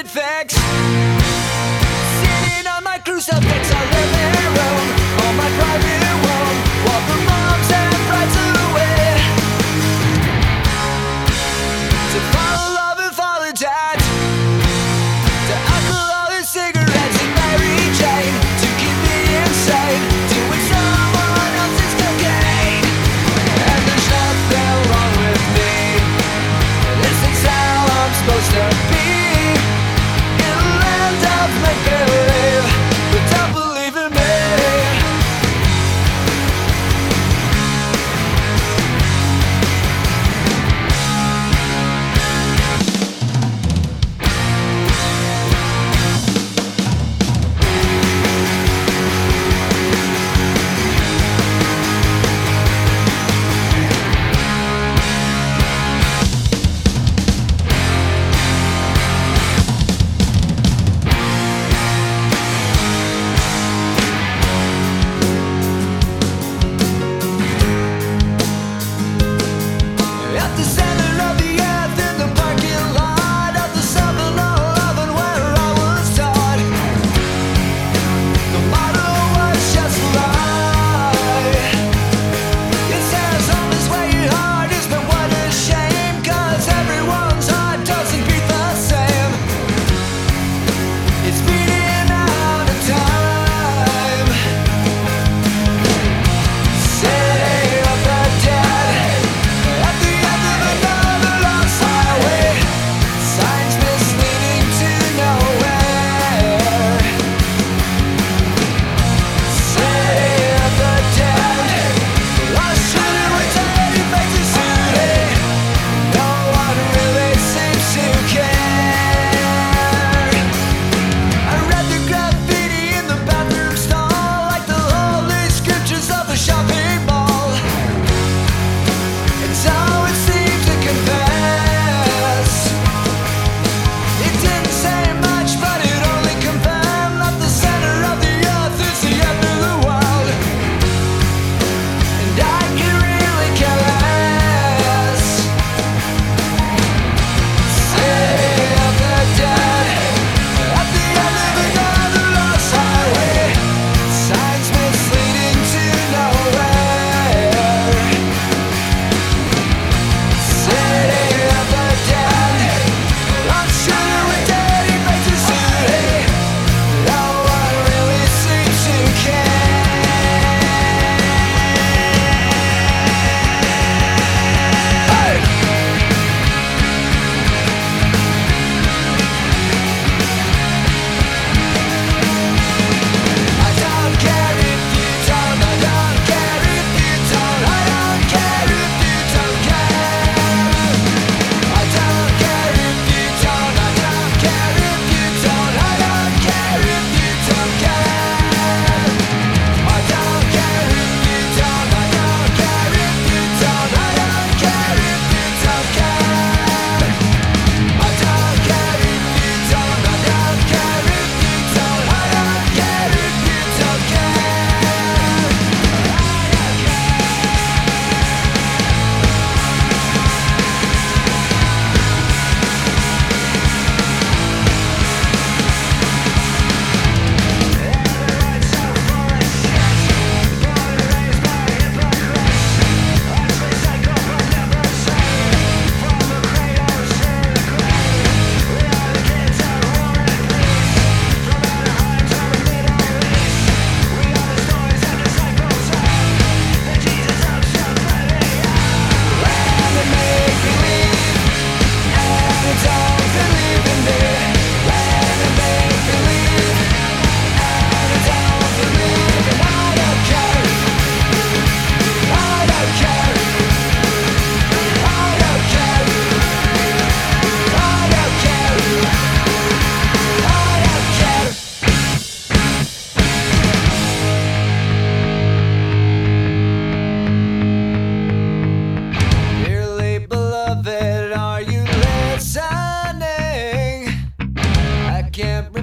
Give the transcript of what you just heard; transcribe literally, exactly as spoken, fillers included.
it fixed. Sitting on my crucifix, I live in Rome, on my private home, while the moms and brides away. To follow love and follow death, to alcohol and cigarettes and Mary Jane, to keep me insane, doing someone else's cocaine. And there's nothing wrong with me. This is how I'm supposed to be, in a land of make-believe, but don't believe in me. At the center of the earth, in the parking lot of the seven eleven where I was taught, the motto was just lie. It says always wear your heart is, but what a shame, 'cause everyone's heart doesn't beat the same. It's beating out of time. City of the dead, at the end of another lost highway, signs misleading to nowhere. City of the dead, lost shooter with dirty faces suited. No one really seems to care. I read the graffiti in the bathroom stall, like the holy scriptures of a shopping mall. And so it seemed to confess. It didn't say much, but it only confirmed that the center of the earth is the end of the world. And I can really care less. City of the dead, at the end of another lost highway, signs misleading to nowhere. City of the dead, lost shooter with dirty faces suited. No one really seems to care. Hey! I don't care if you don't, I don't care if you don't, I don't care if you don't care. I don't care if you don't, I don't care if you don't, I don't care if you don't care. I don't care if you don't, I don't care if you don't, I don't care if you don't care. I don't care if you don't, I don't care if you don't, I don't care if you don't care. Dearly beloved, are you listening? I can't